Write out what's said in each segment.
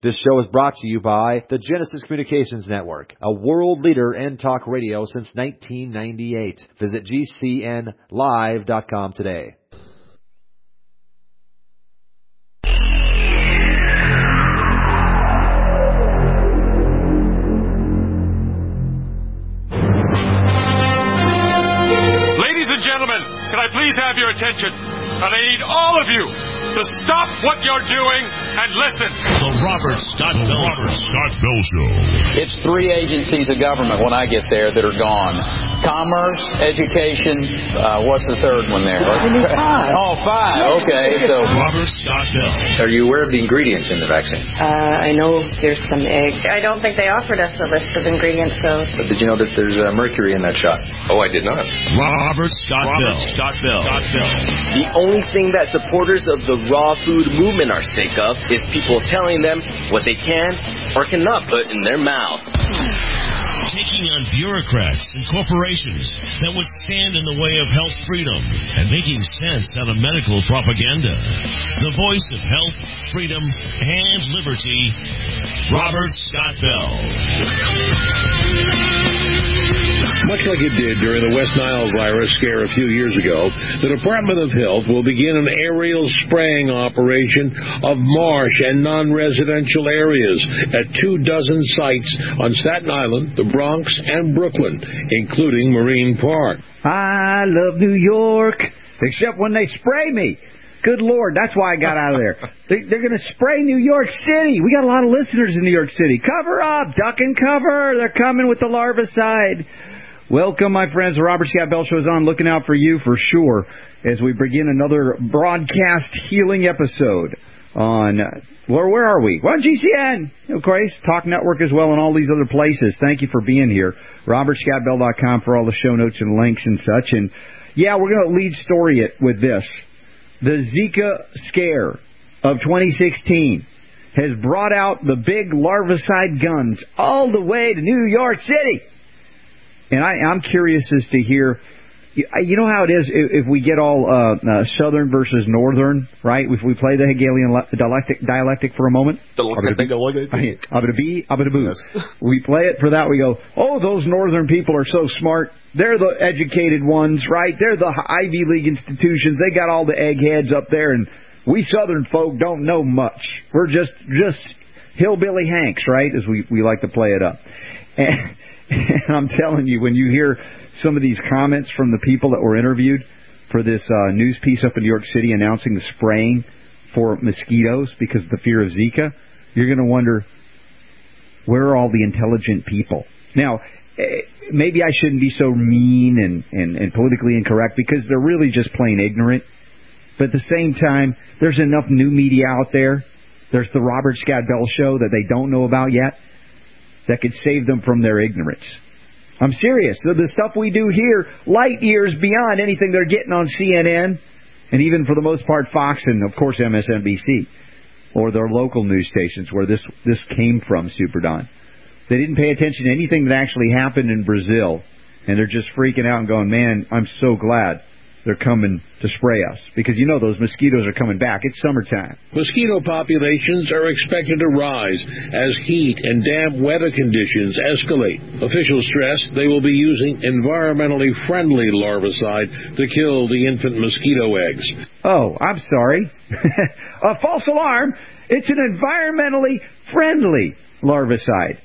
This show is brought to you by the Genesis Communications Network, a world leader in talk radio since 1998. Visit GCNlive.com today. Ladies and gentlemen, can I please have your attention? And I need all of you to stop what you're doing and listen. The Robert Scott Bell Show. It's 3 agencies of government when I get there that are gone. Commerce, education, what's the third one there? Oh, 5. Okay, so Robert Scott Bell. Are you aware of the ingredients in the vaccine? I know there's some egg. I don't think they offered us a list of ingredients, though. But did you know that there's mercury in that shot? Oh, I did not. Robert Scott Bell. The only thing that supporters of the raw food movement are sick of is people telling them what they can or cannot put in their mouth. Taking on bureaucrats and corporations that would stand in the way of health freedom and making sense out of medical propaganda. The voice of health, freedom, and liberty, Robert Scott Bell. Much like it did during the West Nile virus scare a few years ago, the Department of Health will begin an aerial spraying operation of marsh and non-residential areas at 24 sites on Staten Island, the Bronx, and Brooklyn, including Marine Park. I love New York, except when they spray me. Good Lord, that's why I got out of there. They're going to spray New York City. We got a lot of listeners in New York City. Cover up, duck and cover. They're coming with the larvicide. Welcome, my friends. The Robert Scott Bell Show is on. Looking out for you for sure as we begin another broadcast healing episode on, where are we? Well, GCN, of course, Talk Network as well, and all these other places. Thank you for being here. RobertScottBell.com for all the show notes and links and such. And, yeah, we're going to lead story it with this. The Zika scare of 2016 has brought out the big larvicide guns all the way to New York City. And I'm curious as to hear, you know how it is if we get all Southern versus Northern, right? If we play the Hegelian dialectic for a moment. We play it for that. We go, oh, those Northern people are so smart. They're the educated ones, right? They're the Ivy League institutions. They got all the eggheads up there, and we Southern folk don't know much. We're just hillbilly Hanks, right? As we like to play it up. And I'm telling you, when you hear some of these comments from the people that were interviewed for this news piece up in New York City announcing the spraying for mosquitoes because of the fear of Zika, you're going to wonder, where are all the intelligent people? Now, maybe I shouldn't be so mean and politically incorrect because they're really just plain ignorant. But at the same time, there's enough new media out there. There's the Robert Scott Bell Show that they don't know about yet that could save them from their ignorance. I'm serious. The stuff we do here, light years beyond anything they're getting on CNN, and even for the most part Fox and, of course, MSNBC, or their local news stations where this came from, Super Don. They didn't pay attention to anything that actually happened in Brazil, and they're just freaking out and going, man, I'm so glad they're coming to spray us. Because, you know, those mosquitoes are coming back. It's summertime. Mosquito populations are expected to rise as heat and damp weather conditions escalate. Officials stress they will be using environmentally friendly larvicide to kill the infant mosquito eggs. Oh, I'm sorry. A false alarm. It's an environmentally friendly larvicide.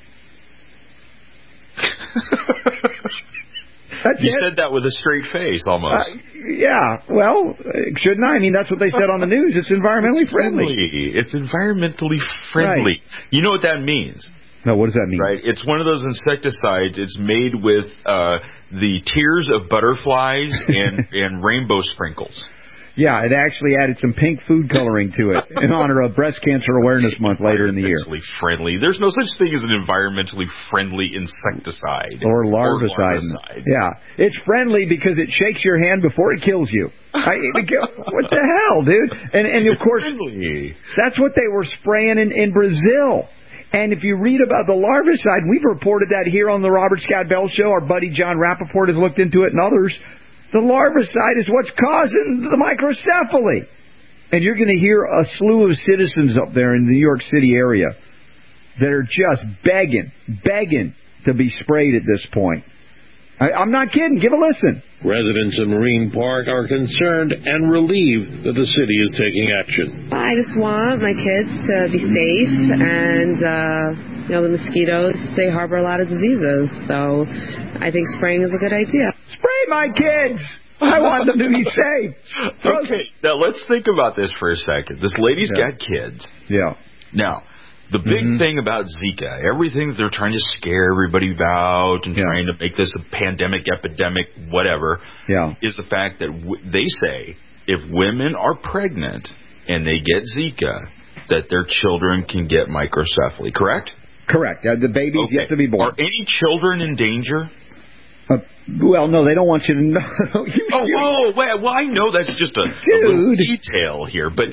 You said that with a straight face, almost. Yeah, well, shouldn't I? I mean, that's what they said on the news. It's environmentally friendly. It's environmentally friendly. Right. You know what that means? No, what does that mean? Right, it's one of those insecticides. It's made with the tears of butterflies and rainbow sprinkles. Yeah, it actually added some pink food coloring to it in honor of Breast Cancer Awareness Month later in the year. Environmentally friendly. There's no such thing as an environmentally friendly insecticide. Or larvicide. Yeah. It's friendly because it shakes your hand before it kills you. What the hell, dude? And of course, that's what they were spraying in Brazil. And if you read about the larvicide, we've reported that here on the Robert Scott Bell Show. Our buddy John Rappaport has looked into it and others. The larvicide is what's causing the microcephaly. And you're going to hear a slew of citizens up there in the New York City area that are just begging to be sprayed at this point. I'm not kidding. Give a listen. Residents in Marine Park are concerned and relieved that the city is taking action. I just want my kids to be safe, and the mosquitoes, they harbor a lot of diseases. So I think spraying is a good idea. Spray my kids. I want them to be safe. Okay, now let's think about this for a second. This lady's got kids. Yeah. Now, the big thing about Zika, everything that they're trying to scare everybody about and trying to make this a pandemic, epidemic, whatever, is the fact that they say if women are pregnant and they get Zika, that their children can get microcephaly, correct? Correct. The baby's yet to be born. Are any children in danger? Well, no, they don't want you to know. Well, I know that's just a little detail here, but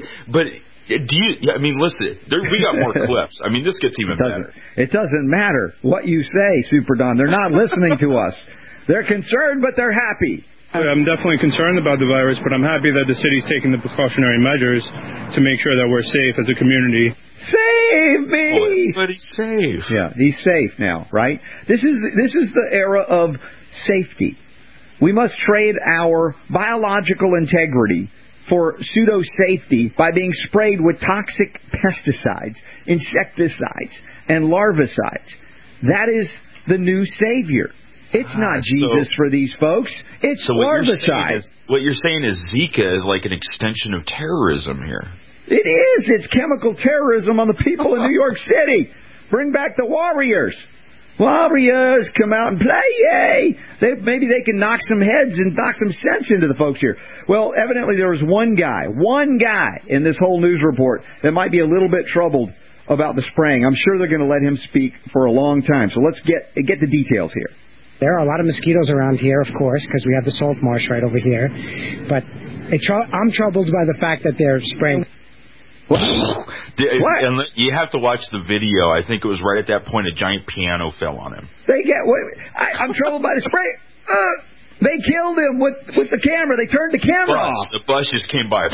listen, we got more clips. I mean, this gets even better. It doesn't matter what you say, Super Don. They're not listening to us. They're concerned, but they're happy. I'm definitely concerned about the virus, but I'm happy that the city's taking the precautionary measures to make sure that we're safe as a community. Save me! Oh, everybody's safe. Yeah, he's safe now, right? This is the era of safety. We must trade our biological integrity for pseudo-safety by being sprayed with toxic pesticides, insecticides, and larvicides. That is the new savior. It's not Jesus for these folks. It's larvicide. What you're saying is Zika is like an extension of terrorism here. It is. It's chemical terrorism on the people in New York City. Bring back the Warriors. Warriors, come out and play, yay! Maybe they can knock some heads and knock some sense into the folks here. Well, evidently there was one guy in this whole news report that might be a little bit troubled about the spraying. I'm sure they're going to let him speak for a long time. So let's get the details here. There are a lot of mosquitoes around here, of course, because we have the salt marsh right over here. But I'm troubled by the fact that they're spraying. What? And you have to watch the video. I think it was right at that point a giant piano fell on him. I'm troubled by the spray. They killed him with the camera. They turned the camera off. The bus just came by.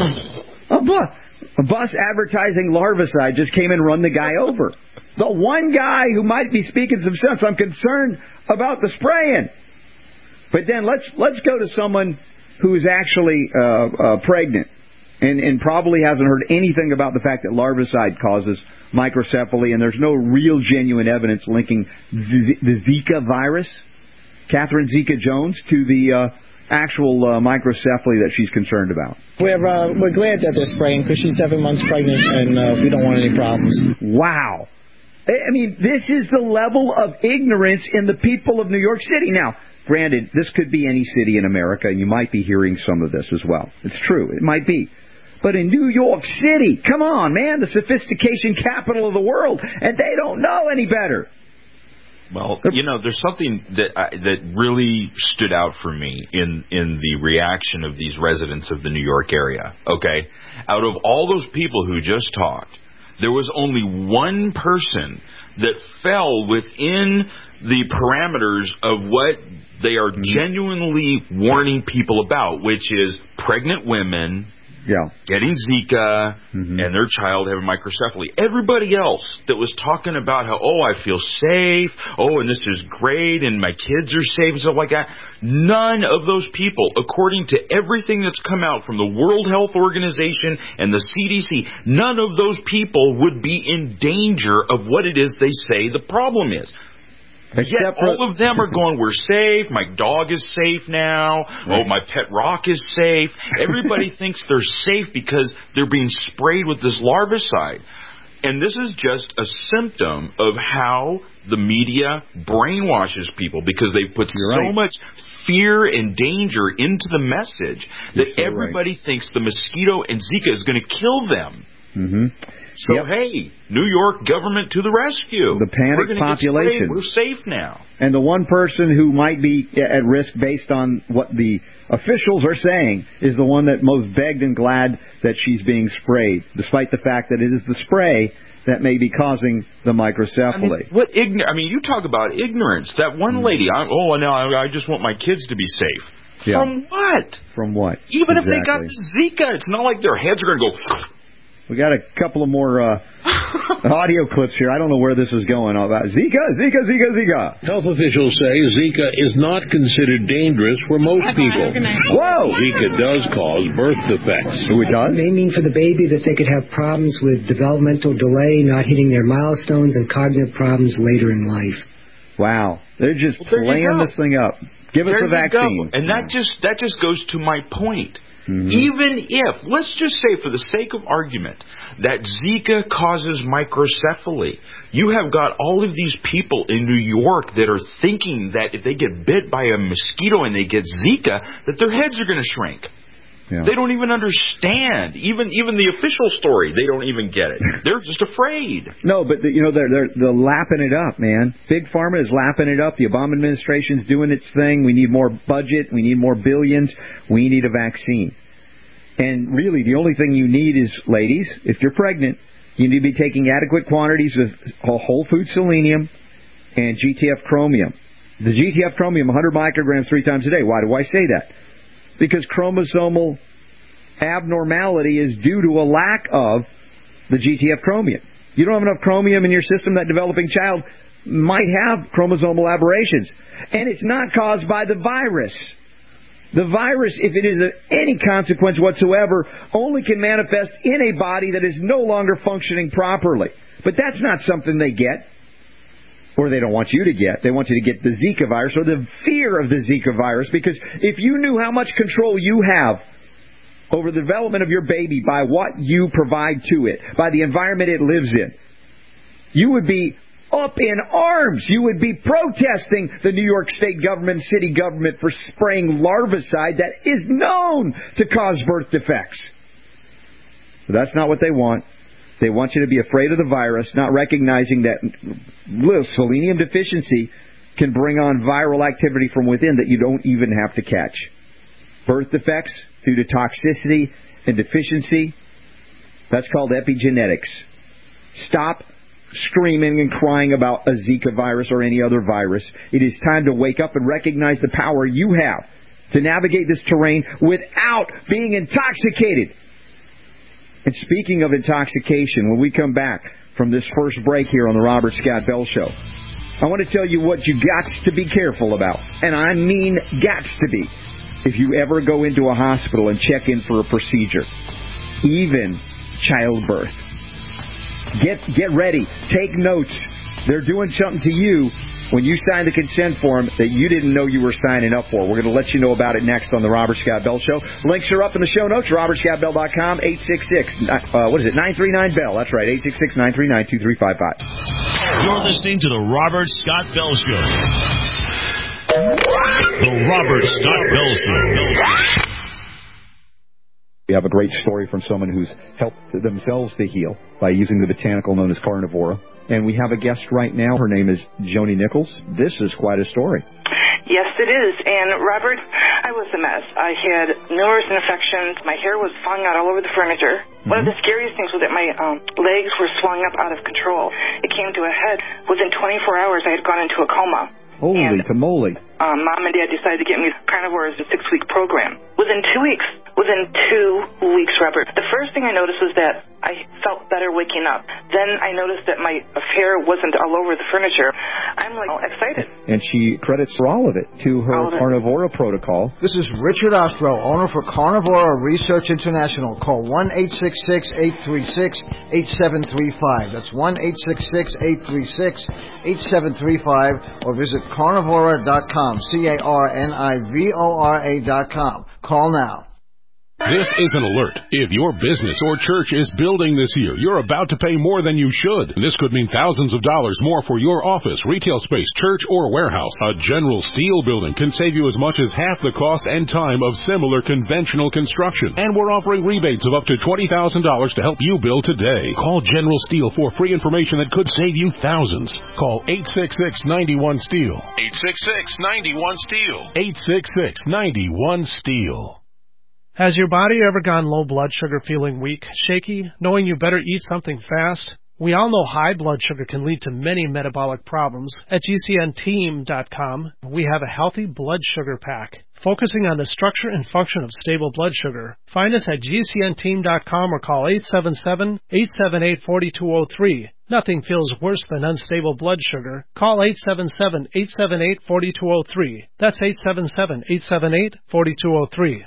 A bus advertising larvicide just came and run the guy over. The one guy who might be speaking some sense. I'm concerned about the spraying. But then let's go to someone who is actually pregnant and probably hasn't heard anything about the fact that larvicide causes microcephaly, and there's no real genuine evidence linking the Zika virus, Catherine Zika Jones, to the actual microcephaly that she's concerned about. We're glad that they're spraying because she's 7 months pregnant and we don't want any problems. Wow. I mean, this is the level of ignorance in the people of New York City. Now, granted, this could be any city in America, and you might be hearing some of this as well. It's true. It might be. But in New York City, come on, man, the sophistication capital of the world, and they don't know any better. Well, there's something that really stood out for me in the reaction of these residents of the New York area, okay? Out of all those people who just talked, there was only one person that fell within the parameters of what they are genuinely warning people about, which is pregnant women getting Zika and their child having microcephaly. Everybody else that was talking about how, I feel safe, and this is great, and my kids are safe and stuff like that, none of those people, according to everything that's come out from the World Health Organization and the CDC, none of those people would be in danger of what it is they say the problem is. Yet all of them are going, we're safe, my dog is safe now, my pet rock is safe. Everybody thinks they're safe because they're being sprayed with this larvicide. And this is just a symptom of how the media brainwashes people because they put so much fear and danger into the message that everybody thinks the mosquito and Zika is going to kill them. Mm-hmm. So, hey, New York government to the rescue. The panic population. We're safe now. And the one person who might be at risk based on what the officials are saying is the one that most begged and glad that she's being sprayed, despite the fact that it is the spray that may be causing the microcephaly. You talk about ignorance. That one lady, I just want my kids to be safe. Yeah. From what? From what? Even if they got Zika, it's not like their heads are going to go... We got a couple of more audio clips here. I don't know where this is going about. Zika. Health officials say Zika is not considered dangerous for most people. Whoa! Zika does cause birth defects. It does? They mean for the baby that they could have problems with developmental delay, not hitting their milestones, and cognitive problems later in life. Wow. They're just playing this thing up. Give us a vaccine. And that just goes to my point. Mm-hmm. Even if, let's just say for the sake of argument, that Zika causes microcephaly, you have got all of these people in New York that are thinking that if they get bit by a mosquito and they get Zika, that their heads are going to shrink. Yeah. They don't even understand. Even the official story, they don't even get it. They're just afraid. No, but they're lapping it up, man. Big Pharma is lapping it up. The Obama administration's doing its thing. We need more budget. We need more billions. We need a vaccine. And really, the only thing you need is, ladies, if you're pregnant, you need to be taking adequate quantities of whole food selenium and GTF chromium. The GTF chromium, 100 micrograms 3 times a day. Why do I say that? Because chromosomal abnormality is due to a lack of the GTF chromium. You don't have enough chromium in your system, that developing child might have chromosomal aberrations. And it's not caused by the virus. The virus, if it is of any consequence whatsoever, only can manifest in a body that is no longer functioning properly. But that's not something they get. Or they don't want you to get. They want you to get the Zika virus or the fear of the Zika virus. Because if you knew how much control you have over the development of your baby by what you provide to it, by the environment it lives in, you would be up in arms. You would be protesting the New York State government, city government for spraying larvicide that is known to cause birth defects. But that's not what they want. They want you to be afraid of the virus, not recognizing that selenium deficiency can bring on viral activity from within that you don't even have to catch. Birth defects due to toxicity and deficiency, that's called epigenetics. Stop screaming and crying about a Zika virus or any other virus. It is time to wake up and recognize the power you have to navigate this terrain without being intoxicated. And speaking of intoxication, when we come back from this first break here on the Robert Scott Bell Show, I want to tell you what you got to be careful about. And I mean got to be. If you ever go into a hospital and check in for a procedure, even childbirth. Get ready. Take notes. They're doing something to you when you sign the consent form that you didn't know you were signing up for. We're going to let you know about it next on the Robert Scott Bell Show. Links are up in the show notes, robertscottbell.com, 866-939-BELL. That's right, 866-939-2355. You're listening to the Robert Scott Bell Show. The Robert Scott Bell Show. We have a great story from someone who's helped themselves to heal by using the botanical known as Carnivora. And we have a guest right now. Her name is Joni Nichols. This is quite a story. Yes, it is. And, Robert, I was a mess. I had numerous infections. My hair was falling out all over the furniture. Mm-hmm. One of the scariest things was that my legs were swelling up out of control. It came to a head. Within 24 hours, I had gone into a coma. Holy tamale. Mom and Dad decided to get me Carnivore as a 6-week program. Within 2 weeks, Robert, the first thing I noticed was that I felt better waking up. Then I noticed that my hair wasn't all over the furniture. I'm excited. And she credits all of it to her Carnivora protocol. This is Richard Ostro, owner for Carnivora Research International. Call 1-866-836-8735. That's 1-866-836-8735 or visit carnivora.com, carnivora.com. Call now. This is an alert. If your business or church is building this year, you're about to pay more than you should. This could mean thousands of dollars more for your office, retail space, church, or warehouse. A General Steel building can save you as much as half the cost and time of similar conventional construction. And we're offering rebates of up to $20,000 to help you build today. Call General Steel for free information that could save you thousands. Call 866-91-STEEL. 866-91-STEEL. 866-91-STEEL. Has your body ever gone low blood sugar, feeling weak, shaky, knowing you better eat something fast? We all know high blood sugar can lead to many metabolic problems. At GCNteam.com, we have a healthy blood sugar pack. focusing on the structure and function of stable blood sugar. Find us at gcnteam.com or call 877-878-4203. Nothing feels worse than unstable blood sugar. Call 877-878-4203. That's 877-878-4203.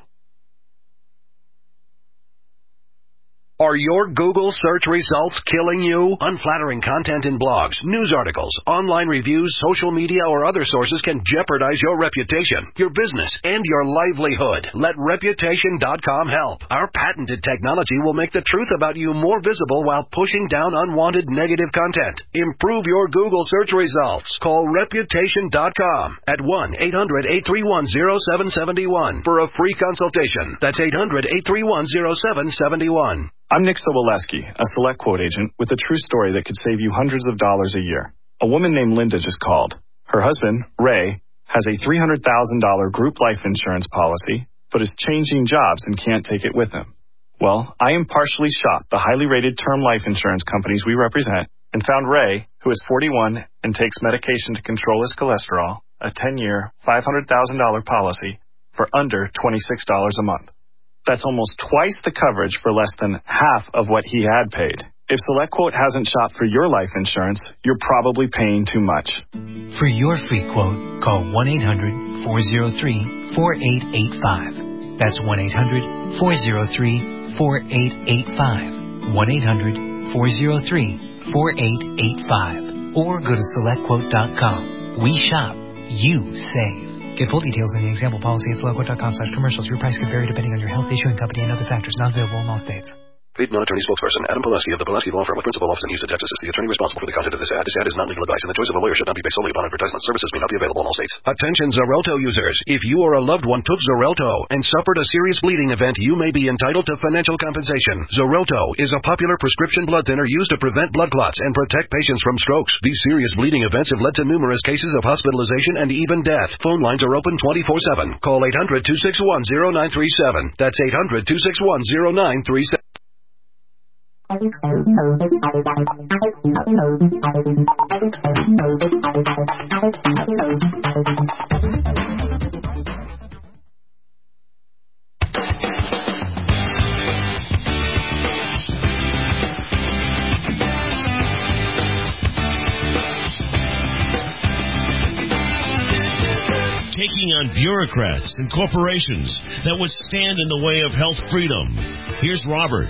Are your Google search results killing you? Unflattering content in blogs, news articles, online reviews, social media, or other sources can jeopardize your reputation, your business, and your livelihood. Let Reputation.com help. Our patented technology will make the truth about you more visible while pushing down unwanted negative content. Improve your Google search results. Call Reputation.com at 1-800-831-0771 for a free consultation. That's 800-831-0771. I'm Nick Soboleski, a Select Quote agent with a true story that could save you hundreds of dollars a year. A woman named Linda just called. Her husband, Ray, has a $300,000 group life insurance policy, but is changing jobs and can't take it with him. Well, I impartially shopped the highly rated term life insurance companies we represent and found Ray, who is 41 and takes medication to control his cholesterol, a 10-year, $500,000 policy for under $26 a month. That's almost twice the coverage for less than half of what he had paid. If SelectQuote hasn't shopped for your life insurance, you're probably paying too much. For your free quote, call 1-800-403-4885. That's 1-800-403-4885. 1-800-403-4885. Or go to SelectQuote.com. We shop, you save. Get full details in the example policy at SelectQuote.com/commercials. Your price could vary depending on your health, issuing company, and other factors. Not available in all states. Paid non-attorney spokesperson Adam Pulaski of the Pulaski Law Firm with principal office in Houston, Texas is the attorney responsible for the content of this ad. This ad is not legal advice, and the choice of a lawyer should not be based solely upon advertisement. Services may not be available in all states. Attention Xarelto users. If you or a loved one took Xarelto and suffered a serious bleeding event, you may be entitled to financial compensation. Xarelto is a popular prescription blood thinner used to prevent blood clots and protect patients from strokes. These serious bleeding events have led to numerous cases of hospitalization and even death. Phone lines are open 24/7. Call 800-261-0937. That's 800-261-0937. Taking on bureaucrats and corporations that would stand in the way of health freedom. Here's Robert.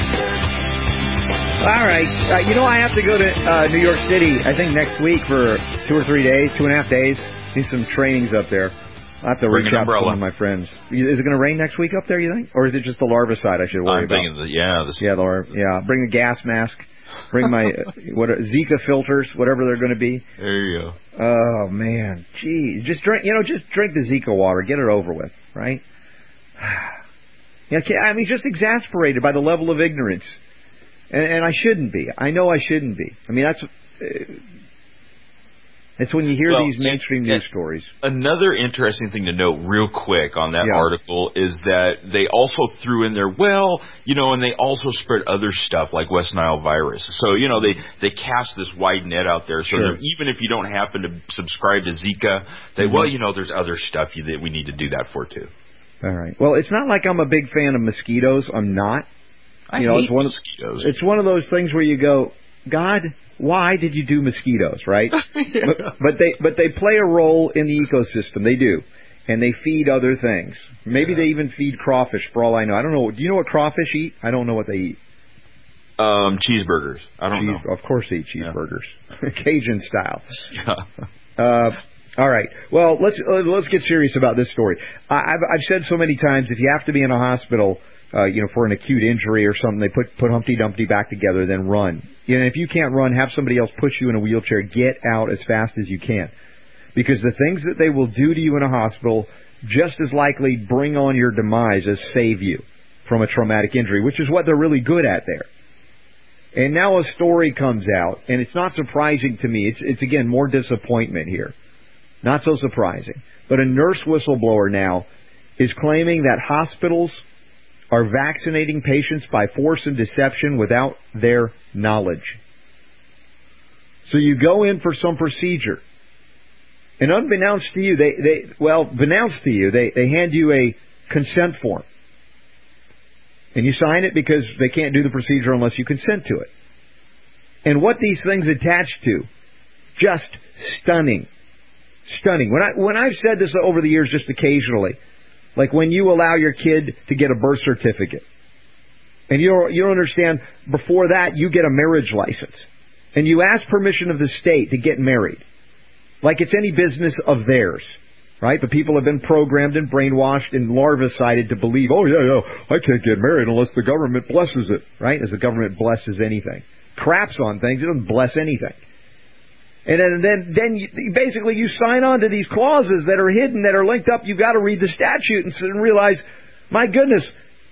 All right. I have to go to New York City, I think, next week for 2 or 3 days, 2.5 days. Do some trainings up there. I'll have to reach out to one of my friends. Is it going to rain next week up there, you think? Or is it just the larvicide I should worry about? Bring a gas mask. Bring my Zika filters, whatever they're going to be. There you go. Oh, man. Gee. Just drink the Zika water. Get it over with, right? Just exasperated by the level of ignorance. And I shouldn't be. I know I shouldn't be. I mean, it's when you hear these mainstream news stories. Another interesting thing to note real quick on that article is that they also threw in there, and they also spread other stuff like West Nile virus. So, they cast this wide net out there. So that even if you don't happen to subscribe to Zika, there's other stuff that we need to do that for too. All right. Well, it's not like I'm a big fan of mosquitoes. I'm not. I hate mosquitoes. It's one of those things where you go, God, why did you do mosquitoes, right? But they play a role in the ecosystem. They do. And they feed other things. Maybe they even feed crawfish, for all I know. I don't know. Do you know what crawfish eat? I don't know what they eat. Cheeseburgers. I don't know. Of course they eat cheeseburgers. Yeah. Cajun style. Yeah. All right. Well, let's get serious about this story. I've said so many times, if you have to be in a hospital, for an acute injury or something, they put Humpty Dumpty back together, then run. If you can't run, have somebody else push you in a wheelchair. Get out as fast as you can. Because the things that they will do to you in a hospital just as likely bring on your demise as save you from a traumatic injury, which is what they're really good at there. And now a story comes out, and it's not surprising to me. It's again, more disappointment here. Not so surprising. But a nurse whistleblower now is claiming that hospitals are vaccinating patients by force and deception without their knowledge. So you go in for some procedure, And unbeknownst to you, they hand you a consent form. And you sign it because they can't do the procedure unless you consent to it. And what these things attach to, just stunning. Stunning. When I've said this over the years just occasionally, like when you allow your kid to get a birth certificate, and you don't understand, before that you get a marriage license, and you ask permission of the state to get married, like it's any business of theirs, right? But people have been programmed and brainwashed and larvicided to believe, I can't get married unless the government blesses it, right? As the government blesses anything. Craps on things, it doesn't bless anything. And then you sign on to these clauses that are hidden, that are linked up. You've got to read the statute and realize, my goodness,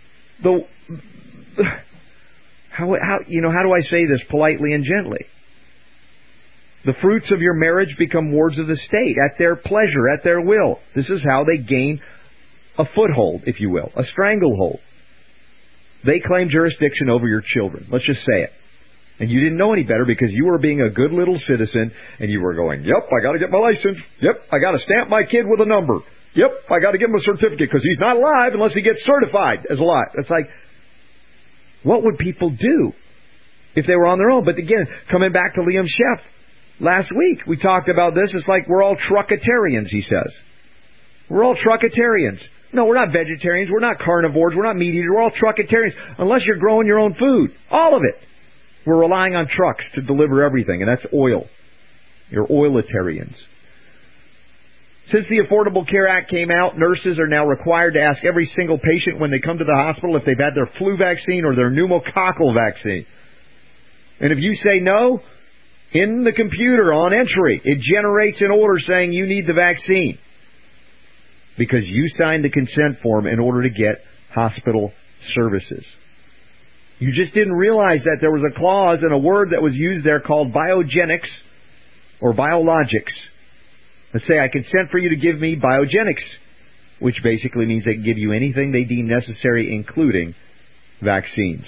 how do I say this politely and gently? The fruits of your marriage become wards of the state at their pleasure, at their will. This is how they gain a foothold, if you will, a stranglehold. They claim jurisdiction over your children. Let's just say it. And you didn't know any better because you were being a good little citizen and you were going, yep, I got to get my license. Yep, I got to stamp my kid with a number. Yep, I got to give him a certificate because he's not alive unless he gets certified as alive. It's like, what would people do if they were on their own? But again, coming back to Liam Sheff, last week we talked about this. It's like we're all truckitarians, he says. We're all truckitarians. No, we're not vegetarians. We're not carnivores. We're not meat eaters. We're all truckitarians unless you're growing your own food. All of it. We're relying on trucks to deliver everything, and that's oil. You're oilitarians. Since the Affordable Care Act came out, nurses are now required to ask every single patient when they come to the hospital if they've had their flu vaccine or their pneumococcal vaccine. And if you say no, in the computer on entry, it generates an order saying you need the vaccine because you signed the consent form in order to get hospital services. You just didn't realize that there was a clause and a word that was used there called biogenics or biologics. Let's say I consent for you to give me biogenics, which basically means they can give you anything they deem necessary, including vaccines.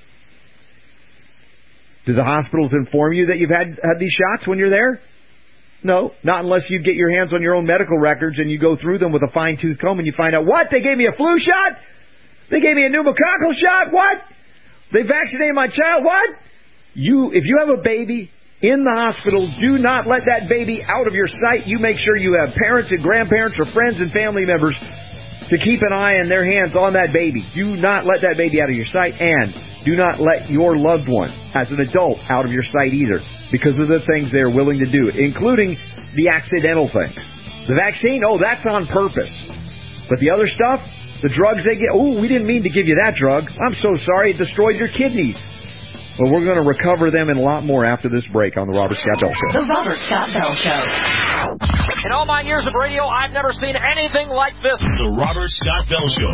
Do the hospitals inform you that you've had these shots when you're there? No, not unless you get your hands on your own medical records and you go through them with a fine-tooth comb and you find out, what? They gave me a flu shot? They gave me a pneumococcal shot? What? They vaccinated my child? What? If you have a baby in the hospital, do not let that baby out of your sight. You make sure you have parents and grandparents or friends and family members to keep an eye and their hands on that baby. Do not let that baby out of your sight, and do not let your loved one, as an adult, out of your sight either, because of the things they're willing to do, including the accidental things. The vaccine, that's on purpose. But the other stuff, the drugs they get, we didn't mean to give you that drug. I'm so sorry, it destroyed your kidneys. Well, we're going to recover them and a lot more after this break on The Robert Scott Bell Show. The Robert Scott Bell Show. In all my years of radio, I've never seen anything like this. The Robert Scott Bell Show.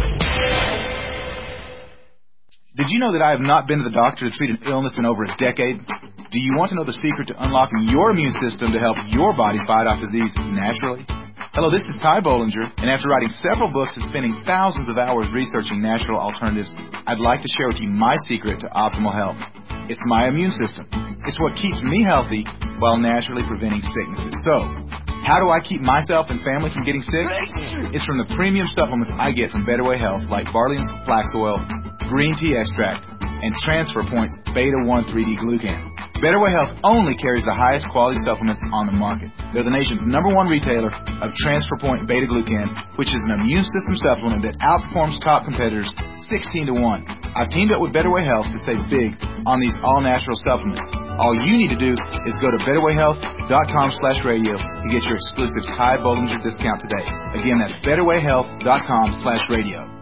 Did you know that I have not been to the doctor to treat an illness in over a decade? Do you want to know the secret to unlocking your immune system to help your body fight off disease naturally? Hello, this is Ty Bollinger, and after writing several books and spending thousands of hours researching natural alternatives, I'd like to share with you my secret to optimal health. It's my immune system. It's what keeps me healthy while naturally preventing sicknesses. So, how do I keep myself and family from getting sick? It's from the premium supplements I get from Better Way Health, like Barlean's Flax Oil, Green Tea Extract, and Transfer Point's Beta-1 3D Glucan. Better Way Health only carries the highest quality supplements on the market. They're the nation's #1 retailer of Transfer Point Beta Glucan, which is an immune system supplement that outperforms top competitors 16 to 1. I've teamed up with Better Way Health to save big on these all-natural supplements. All you need to do is go to betterwayhealth.com/radio to get your exclusive Ty Bollinger discount today. Again, that's betterwayhealth.com/radio.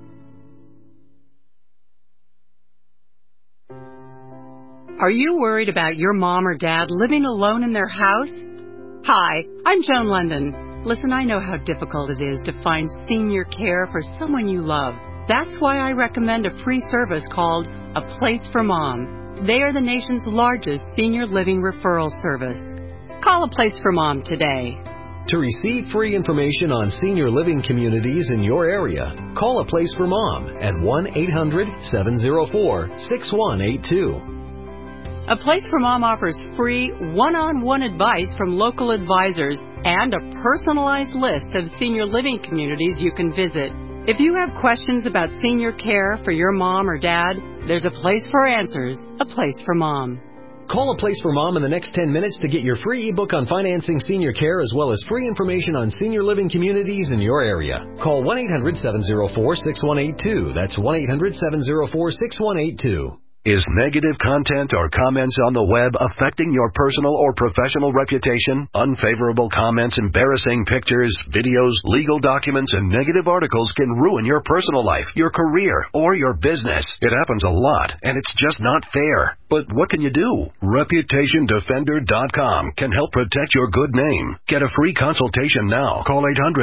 Are you worried about your mom or dad living alone in their house? Hi, I'm Joan London. Listen, I know how difficult it is to find senior care for someone you love. That's why I recommend a free service called A Place for Mom. They are the nation's largest senior living referral service. Call A Place for Mom today. To receive free information on senior living communities in your area, call A Place for Mom at 1-800-704-6182. A Place for Mom offers free one-on-one advice from local advisors and a personalized list of senior living communities you can visit. If you have questions about senior care for your mom or dad, there's a place for answers, A Place for Mom. Call A Place for Mom in the next 10 minutes to get your free ebook on financing senior care as well as free information on senior living communities in your area. Call 1-800-704-6182. That's 1-800-704-6182. Is negative content or comments on the web affecting your personal or professional reputation? Unfavorable comments, embarrassing pictures, videos, legal documents, and negative articles can ruin your personal life, your career, or your business. It happens a lot, and it's just not fair. But what can you do? ReputationDefender.com can help protect your good name. Get a free consultation now. Call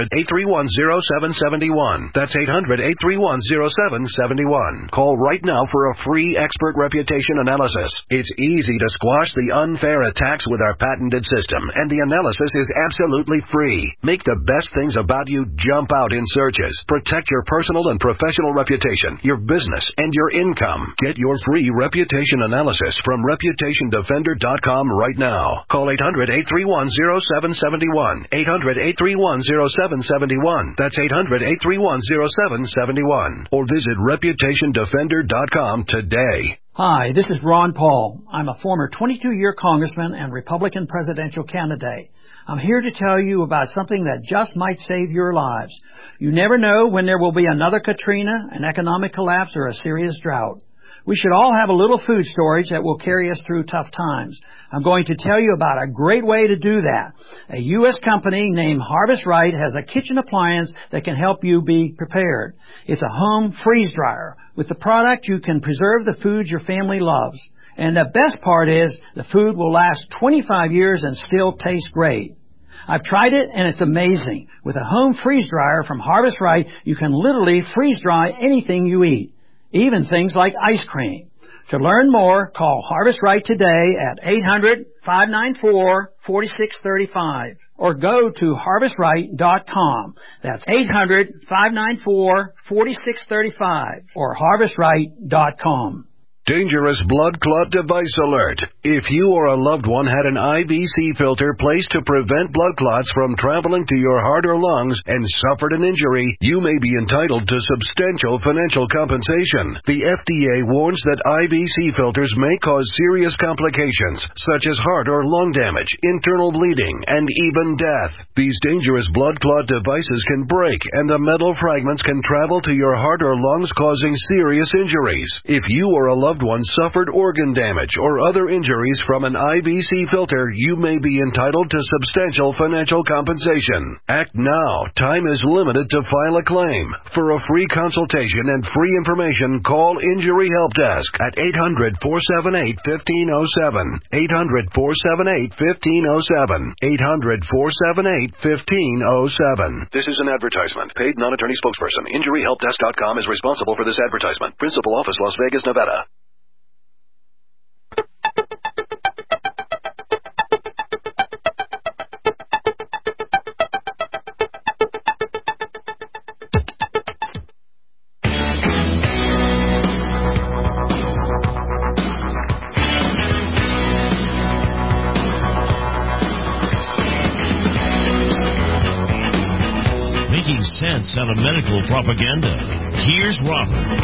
800-831-0771. That's 800-831-0771. Call right now for a free expert reputation analysis. It's easy to squash the unfair attacks with our patented system, and the analysis is absolutely free. Make the best things about you jump out in searches. Protect your personal and professional reputation, your business, and your income. Get your free reputation analysis from ReputationDefender.com right now. Call 800-831-0771. 800-831-0771. That's 800-831-0771. Or visit ReputationDefender.com today. Hi, this is Ron Paul. I'm a former 22-year congressman and Republican presidential candidate. I'm here to tell you about something that just might save your lives. You never know when there will be another Katrina, an economic collapse, or a serious drought. We should all have a little food storage that will carry us through tough times. I'm going to tell you about a great way to do that. A U.S. company named Harvest Right has a kitchen appliance that can help you be prepared. It's a home freeze dryer. With the product, you can preserve the food your family loves. And the best part is the food will last 25 years and still taste great. I've tried it, and it's amazing. With a home freeze dryer from Harvest Right, you can literally freeze dry anything you eat, even things like ice cream. To learn more, call Harvest Right today at 800-594-4635 or go to harvestright.com. That's 800-594-4635 or harvestright.com. Dangerous blood clot device alert. If you or a loved one had an IVC filter placed to prevent blood clots from traveling to your heart or lungs and suffered an injury, you may be entitled to substantial financial compensation. The FDA warns that IVC filters may cause serious complications, such as heart or lung damage, internal bleeding, and even death. These dangerous blood clot devices can break, and the metal fragments can travel to your heart or lungs, causing serious injuries. If you or a loved one suffered organ damage or other injuries from an IVC filter, you may be entitled to substantial financial compensation. Act now. Time is limited to file a claim. For a free consultation and free information, call Injury Help Desk at 800-478-1507. 800-478-1507. 800-478-1507. This is an advertisement. Paid non-attorney spokesperson. InjuryHelpDesk.com is responsible for this advertisement. Principal office, Las Vegas, Nevada. Making sense out of medical propaganda. Here's Robert.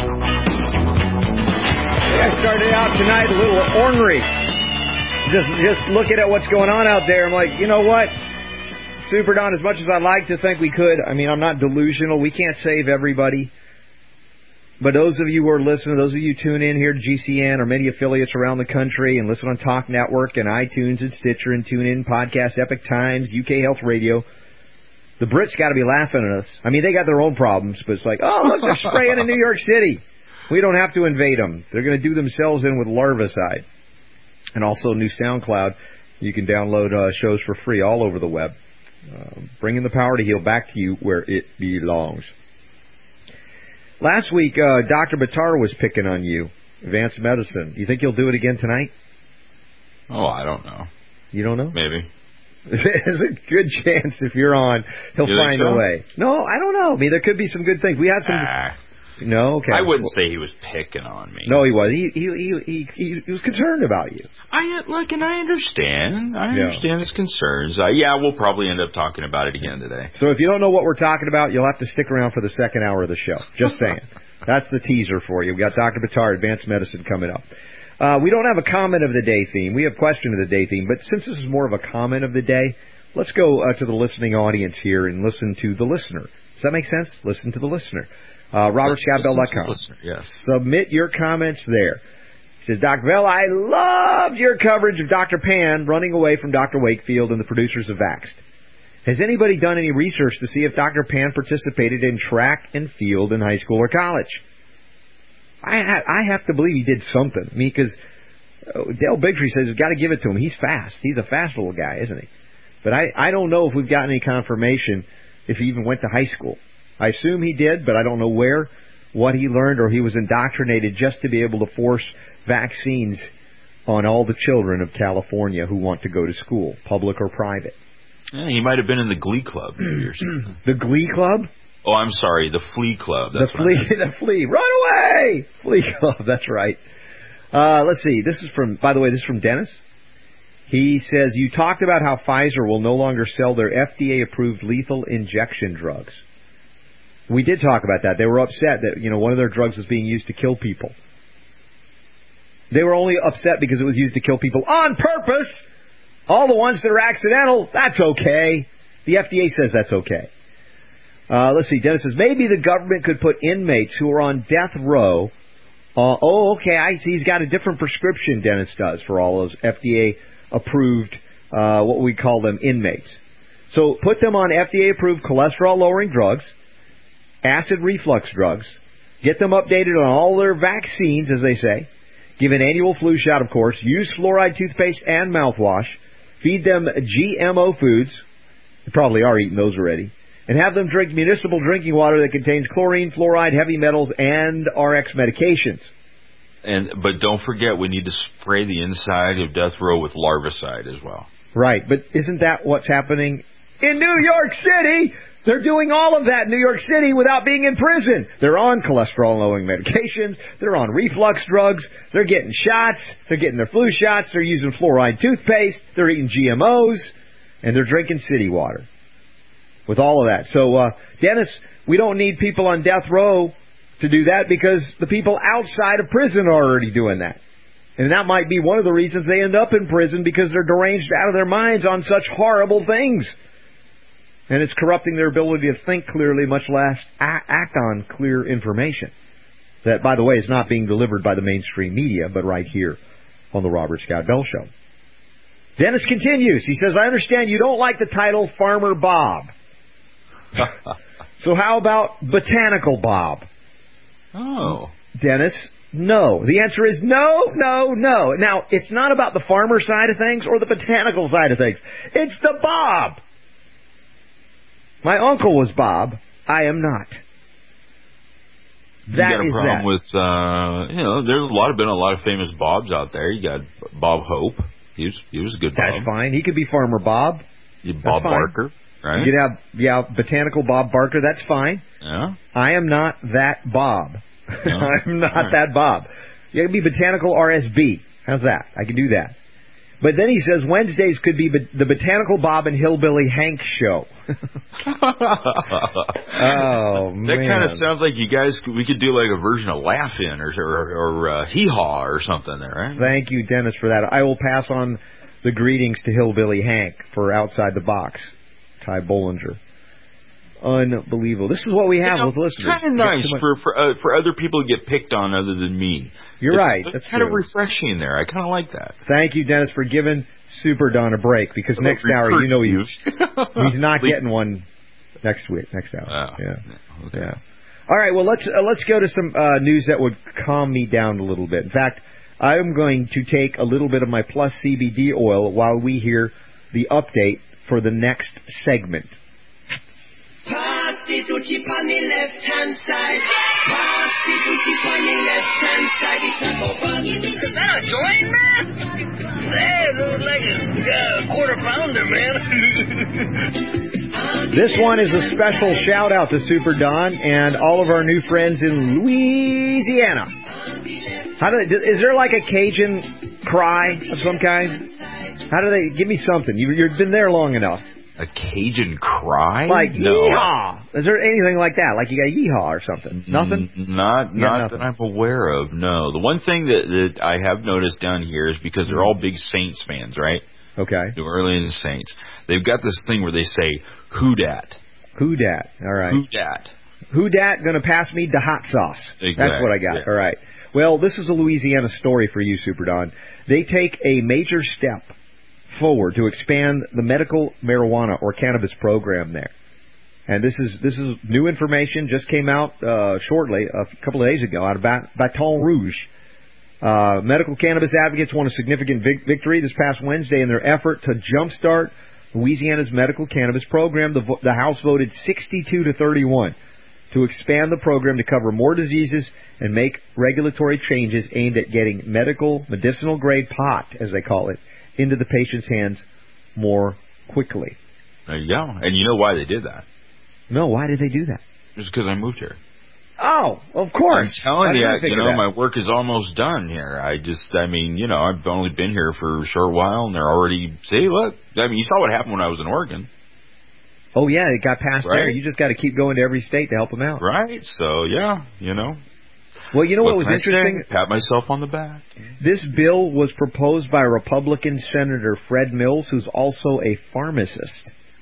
I started out tonight a little ornery. Just looking at what's going on out there, I'm like, you know what? Super Don, as much as I'd like to think we could, I mean, I'm not delusional. We can't save everybody. But those of you who are listening, those of you who tune in here to GCN or many affiliates around the country and listen on Talk Network and iTunes and Stitcher and TuneIn, Podcast, Epic Times, UK Health Radio, the Brits got to be laughing at us. I mean, they got their own problems, but it's like, oh, look, they're spraying in New York City. We don't have to invade them. They're going to do themselves in with larvicide. And also new SoundCloud. You can download shows for free all over the web. Bringing the power to heal back to you where it belongs. Last week, Dr. Battar was picking on you, Advanced Medicine. You think he'll do it again tonight? Oh, I don't know. You don't know? Maybe. There's a good chance if you're on, he'll find a way. No, I don't know. I mean, there could be some good things. We had some. No, okay. I wouldn't say he was picking on me. No, he was. He was concerned about you. I understand. I understand his concerns. We'll probably end up talking about it again today. So if you don't know what we're talking about, you'll have to stick around for the second hour of the show. Just saying. That's the teaser for you. We got Dr. Buttar, Advanced Medicine, coming up. We don't have a comment of the day theme. We have question of the day theme, but since this is more of a comment of the day, let's go to the listening audience here and listen to the listener. Does that make sense? Listen to the listener. RobertScottBell.com. Yes. Submit your comments there. He says, Dr. Bell, I loved your coverage of Dr. Pan running away from Dr. Wakefield and the producers of Vaxxed. Has anybody done any research to see if Dr. Pan participated in track and field in high school or college? I have to believe he did something. I mean, because Dale Bigtree says you've got to give it to him. He's fast. He's a fast little guy, isn't he? But I don't know if we've gotten any confirmation if he even went to high school. I assume he did, but I don't know where, what he learned, or he was indoctrinated just to be able to force vaccines on all the children of California who want to go to school, public or private. Yeah, he might have been in the Glee Club or something. The Glee Club? Oh, I'm sorry, the Flea Club. That's the Flea. Run away! Flea Club, that's right. Let's see. By the way, this is from Dennis. He says, you talked about how Pfizer will no longer sell their FDA-approved lethal injection drugs. We did talk about that. They were upset that, one of their drugs was being used to kill people. They were only upset because it was used to kill people on purpose. All the ones that are accidental, that's okay. The FDA says that's okay. Let's see. Dennis says, maybe the government could put inmates who are on death row. Okay, I see. He's got a different prescription, Dennis does, for all those FDA-approved, what we call them, inmates. So put them on FDA-approved cholesterol-lowering drugs, acid reflux drugs, get them updated on all their vaccines, as they say, give an annual flu shot, of course, use fluoride toothpaste and mouthwash, feed them GMO foods, they probably are eating those already, and have them drink municipal drinking water that contains chlorine, fluoride, heavy metals, and RX medications. But don't forget, we need to spray the inside of death row with larvicide as well. Right, but isn't that what's happening in New York City? They're doing all of that in New York City without being in prison. They're on cholesterol-lowering medications. They're on reflux drugs. They're getting shots. They're getting their flu shots. They're using fluoride toothpaste. They're eating GMOs. And they're drinking city water. With all of that. So, Dennis, we don't need people on death row to do that because the people outside of prison are already doing that. And that might be one of the reasons they end up in prison, because they're deranged out of their minds on such horrible things. And it's corrupting their ability to think clearly, much less act on clear information. That, by the way, is not being delivered by the mainstream media, but right here on the Robert Scott Bell Show. Dennis continues. He says, I understand you don't like the title Farmer Bob. So how about Botanical Bob? Oh. Dennis, no. The answer is no, no, no. Now, it's not about the farmer side of things or the botanical side of things. It's the Bob. My uncle was Bob. I am not. You got a problem with, there's been a lot of famous Bobs out there. You got Bob Hope. He was a good Bob. That's fine. He could be Farmer Bob. Bob Barker, right? You could have, Botanical Bob Barker. That's fine. Yeah. I am not that Bob. No. I'm not that Bob. You could be Botanical RSB. How's that? I can do that. But then he says Wednesdays could be the Botanical Bob and Hillbilly Hank show. Oh, man. That kind of sounds like we could do like a version of Laugh-In or Hee-Haw or something there, right? Thank you, Dennis, for that. I will pass on the greetings to Hillbilly Hank for Outside the Box, Ty Bollinger. Unbelievable. This is what we have with listeners. It's kind of nice for other people to get picked on other than me. You're right. It's kind of refreshing there. I kind of like that. Thank you, Dennis, for giving Super Don a break, because next hour, he's not getting one next week. Next hour. Oh, okay. Yeah. All right. Well, let's go to some news that would calm me down a little bit. In fact, I'm going to take a little bit of my Plus CBD oil while we hear the update for the next segment. Pass the Gucci on the left-hand side. Pass the Gucci on the left-hand side. Is that a joint, man? Hey, it looks like a quarter pounder, man. This one is a special shout-out to Super Don and all of our new friends in Louisiana. Is there like a Cajun cry of some kind? How do they... Give me something. You've been there long enough. A Cajun cry? Like, no. yeehaw! Is there anything like that? Like you got yeehaw or something? Nothing? Not that I'm aware of, no. The one thing that I have noticed down here is because they're all big Saints fans, right? Okay. New Orleans Saints. They've got this thing where they say, who dat? Who dat? All right. Who dat? Who dat gonna pass me the hot sauce? Exactly. That's what I got. Yeah. All right. Well, this is a Louisiana story for you, Super Don. They take a major step forward to expand the medical marijuana or cannabis program there. And this is new information, just came out shortly, a couple of days ago, out of Baton Rouge. Medical cannabis advocates won a significant victory this past Wednesday in their effort to jumpstart Louisiana's medical cannabis program. The House voted 62-31 to expand the program to cover more diseases and make regulatory changes aimed at getting medicinal grade pot, as they call it, into the patient's hands more quickly. Yeah, and you know why they did that? No, why did they do that? Just because I moved here. Oh, of course. I'm telling you, my work is almost done here. I've only been here for a short while, and they're already, see, look, you saw what happened when I was in Oregon. Oh, yeah, it got passed right? there. You just got to keep going to every state to help them out. Right, so, yeah, Well, you know what was interesting? Pat myself on the back. This bill was proposed by Republican Senator Fred Mills, who's also a pharmacist.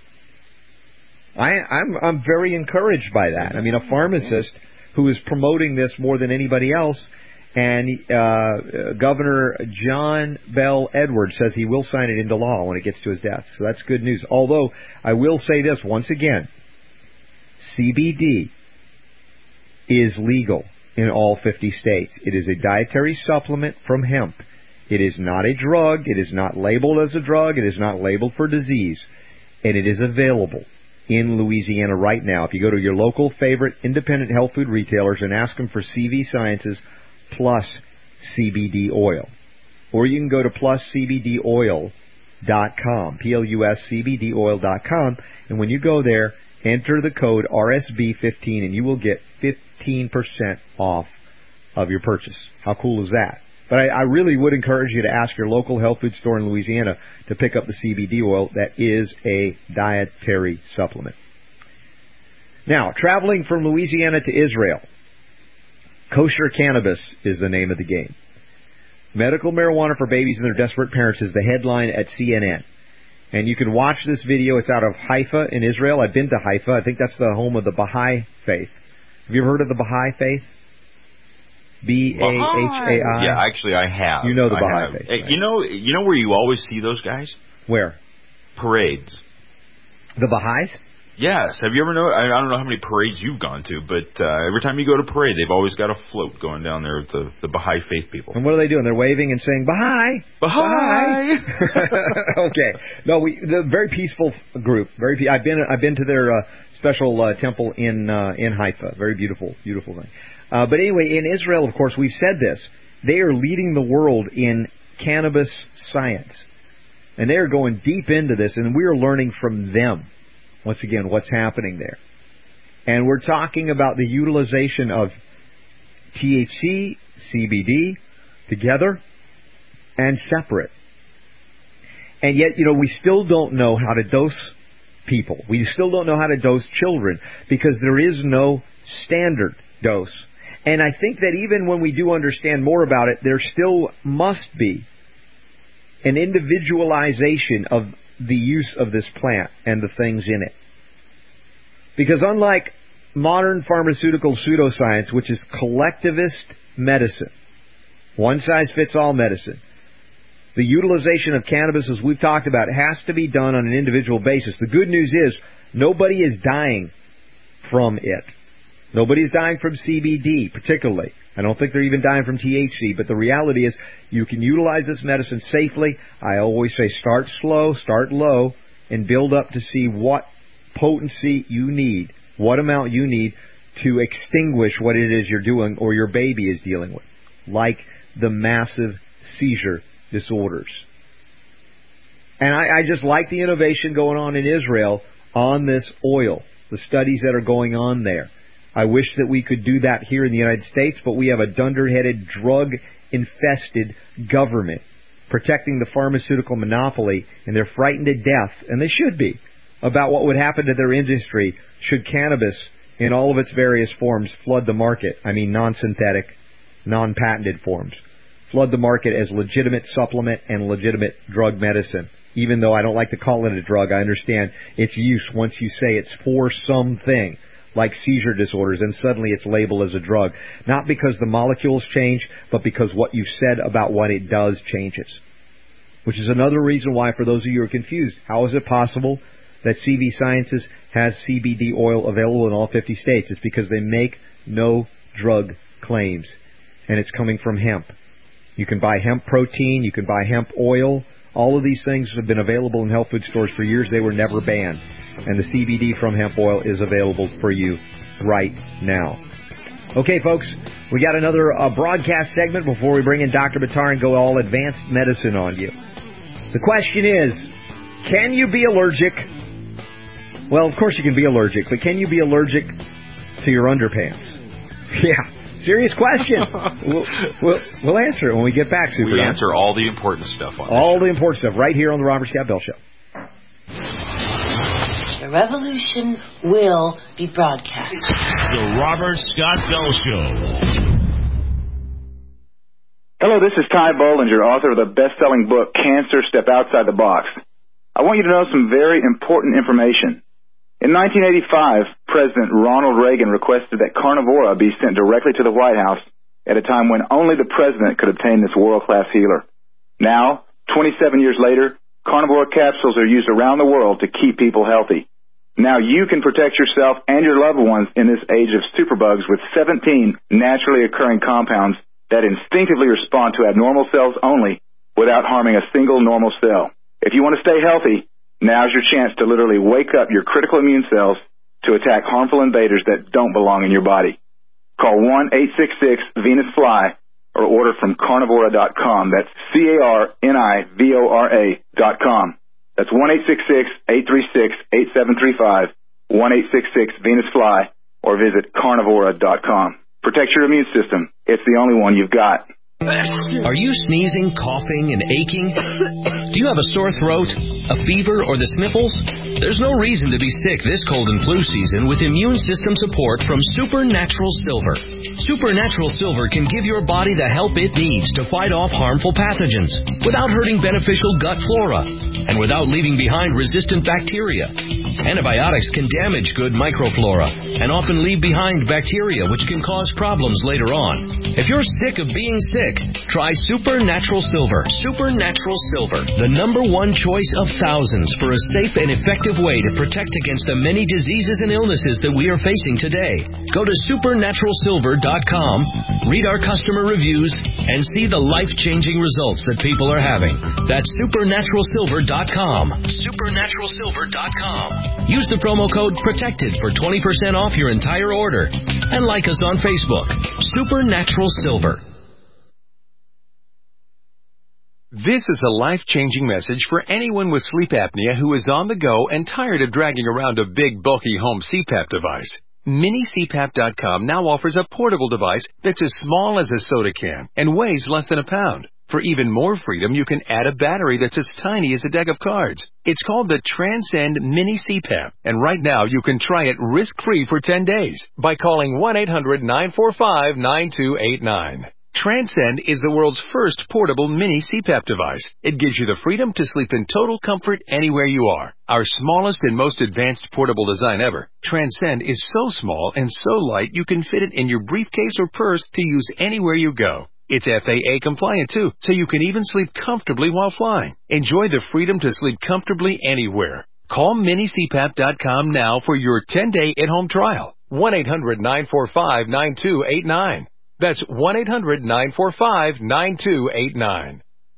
I'm very encouraged by that. I mean, a pharmacist who is promoting this more than anybody else, and Governor John Bell Edwards says he will sign it into law when it gets to his desk. So that's good news. Although, I will say this once again, CBD is legal in all 50 states. It is a dietary supplement from hemp. It is not a drug. It is not labeled as a drug. It is not labeled for disease. And it is available in Louisiana right now. If you go to your local favorite independent health food retailers and ask them for CV Sciences plus CBD oil. Or you can go to pluscbdoil.com, PLUSCBDoil.com, and when you go there, enter the code RSB15 and you will get 15% off of your purchase. How cool is that? But I really would encourage you to ask your local health food store in Louisiana to pick up the CBD oil. That is a dietary supplement. Now, traveling from Louisiana to Israel, kosher cannabis is the name of the game. Medical marijuana for babies and their desperate parents is the headline at CNN. And you can watch this video. It's out of Haifa in Israel. I've been to Haifa. I think that's the home of the Baha'i faith. Have you ever heard of the Baha'i faith? B-A-H-A-I? Yeah, actually I have. You know the Baha'i faith. Right? You know where you always see those guys? Where? Parades. The Baha'is? Yes. Have you ever known? I don't know how many parades you've gone to, but every time you go to parade, they've always got a float going down there with the Baha'i faith people. And what are they doing? They're waving and saying, Baha'i! Baha'i! Okay. No, the very peaceful group. I've been to their special temple in Haifa. Very beautiful, beautiful thing. But anyway, in Israel, of course, we've said this. They are leading the world in cannabis science. And they are going deep into this, and we are learning from them. Once again, what's happening there. And we're talking about the utilization of THC, CBD, together and separate. And yet, we still don't know how to dose people. We still don't know how to dose children because there is no standard dose. And I think that even when we do understand more about it, there still must be an individualization of the use of this plant and the things in it. Because unlike modern pharmaceutical pseudoscience, which is collectivist medicine, one-size-fits-all medicine, the utilization of cannabis, as we've talked about, has to be done on an individual basis. The good news is nobody is dying from it. Nobody is dying from CBD, particularly. I don't think they're even dying from THC, but the reality is you can utilize this medicine safely. I always say start slow, start low, and build up to see what potency you need, what amount you need to extinguish what it is you're doing or your baby is dealing with, like the massive seizure disorders. And I just like the innovation going on in Israel on this oil, the studies that are going on there. I wish that we could do that here in the United States, but we have a dunderheaded, drug-infested government protecting the pharmaceutical monopoly, and they're frightened to death, and they should be, about what would happen to their industry should cannabis in all of its various forms flood the market. I mean non-synthetic, non-patented forms. Flood the market as legitimate supplement and legitimate drug medicine. Even though I don't like to call it a drug, I understand its use once you say it's for something, like seizure disorders, and suddenly it's labeled as a drug. Not because the molecules change, but because what you said about what it does changes. Which is another reason why, for those of you who are confused, how is it possible that CV Sciences has CBD oil available in all 50 states? It's because they make no drug claims, and it's coming from hemp. You can buy hemp protein, you can buy hemp oil. All of these things have been available in health food stores for years. They were never banned. And the CBD from hemp oil is available for you right now. Okay, folks, we got another broadcast segment before we bring in Dr. Buttar and go all advanced medicine on you. The question is, can you be allergic? Well, of course you can be allergic, but can you be allergic to your underpants? Yeah. Serious question. We'll answer it when we get back, Super. We answer all the important stuff on all the important stuff right here on the Robert Scott Bell Show. The revolution will be broadcast. The Robert Scott Bell Show. Hello, this is Ty Bollinger, author of the best-selling book, Cancer, Step Outside the Box. I want you to know some very important information. In 1985, President Ronald Reagan requested that Carnivora be sent directly to the White House at a time when only the president could obtain this world-class healer. Now, 27 years later, Carnivora capsules are used around the world to keep people healthy. Now you can protect yourself and your loved ones in this age of superbugs with 17 naturally occurring compounds that instinctively respond to abnormal cells only without harming a single normal cell. If you want to stay healthy, now's your chance to literally wake up your critical immune cells to attack harmful invaders that don't belong in your body. Call 1-866-VENUS-FLY or order from Carnivora.com. That's Carnivora.com. That's 1-866-836-8735, 1-866-VENUS-FLY, or visit Carnivora.com. Protect your immune system. It's the only one you've got. Are you sneezing, coughing, and aching? Do you have a sore throat, a fever, or the sniffles? There's no reason to be sick this cold and flu season with immune system support from Supernatural Silver. Supernatural Silver can give your body the help it needs to fight off harmful pathogens without hurting beneficial gut flora and without leaving behind resistant bacteria. Antibiotics can damage good microflora and often leave behind bacteria which can cause problems later on. If you're sick of being sick, try Supernatural Silver. Supernatural Silver, the #1 choice of thousands for a safe and effective way to protect against the many diseases and illnesses that we are facing today. Go to supernaturalsilver.com, read our customer reviews, and see the life-changing results that people are having. That's supernaturalsilver.com. Supernaturalsilver.com. Use the promo code PROTECTED for 20% off your entire order. And like us on Facebook. Supernatural Silver. This is a life-changing message for anyone with sleep apnea who is on the go and tired of dragging around a big, bulky home CPAP device. MiniCPAP.com now offers a portable device that's as small as a soda can and weighs less than a pound. For even more freedom, you can add a battery that's as tiny as a deck of cards. It's called the Transcend Mini CPAP, and right now you can try it risk-free for 10 days by calling 1-800-945-9289. Transcend is the world's first portable mini CPAP device. It gives you the freedom to sleep in total comfort anywhere you are. Our smallest and most advanced portable design ever, Transcend is so small and so light you can fit it in your briefcase or purse to use anywhere you go. It's FAA compliant too, so you can even sleep comfortably while flying. Enjoy the freedom to sleep comfortably anywhere. Call MiniCPAP.com now for your 10-day at-home trial. 1-800-945-9289. That's 1-800-945-9289.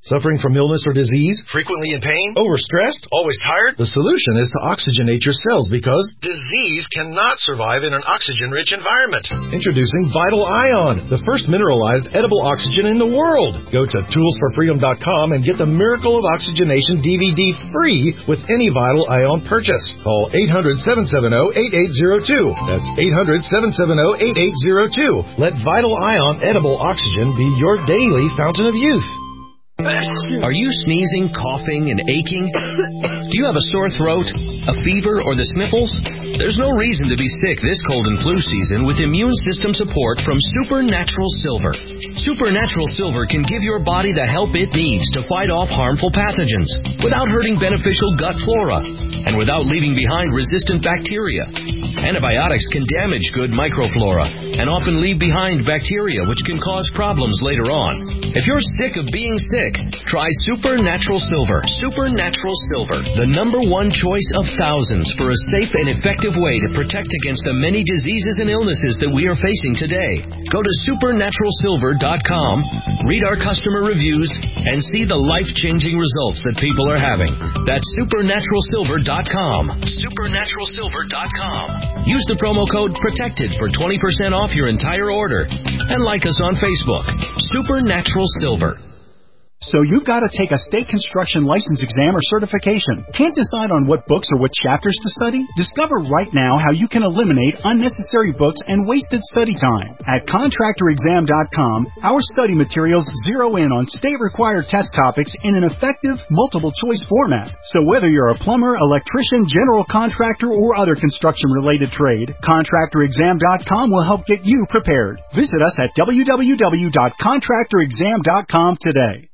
Suffering from illness or disease? Frequently in pain? Overstressed? Always tired? The solution is to oxygenate your cells because Disease cannot survive in an oxygen-rich environment. Introducing Vital Ion, the first mineralized edible oxygen in the world. Go to toolsforfreedom.com and get the Miracle of Oxygenation DVD free with any Vital Ion purchase. Call 800-770-8802. That's 800-770-8802. Let Vital Ion edible oxygen be your daily fountain of youth. Are you sneezing, coughing, and aching? Do you have a sore throat, a fever, or the sniffles? There's no reason to be sick this cold and flu season with immune system support from Supernatural Silver. Supernatural Silver can give your body the help it needs to fight off harmful pathogens without hurting beneficial gut flora and without leaving behind resistant bacteria. Antibiotics can damage good microflora and often leave behind bacteria which can cause problems later on. If you're sick of being sick, try Supernatural Silver. Supernatural Silver, the #1 choice of thousands for a safe and effective way to protect against the many diseases and illnesses that we are facing today. Go to supernaturalsilver.com, read our customer reviews, and see the life-changing results that people are having. That's supernaturalsilver.com. Supernaturalsilver.com. Use the promo code PROTECTED for 20% off your entire order. And like us on Facebook. Supernatural Silver. So you've got to take a state construction license exam or certification. Can't decide on what books or what chapters to study? Discover right now how you can eliminate unnecessary books and wasted study time. At contractorexam.com, our study materials zero in on state-required test topics in an effective, multiple-choice format. So whether you're a plumber, electrician, general contractor, or other construction-related trade, contractorexam.com will help get you prepared. Visit us at www.contractorexam.com today.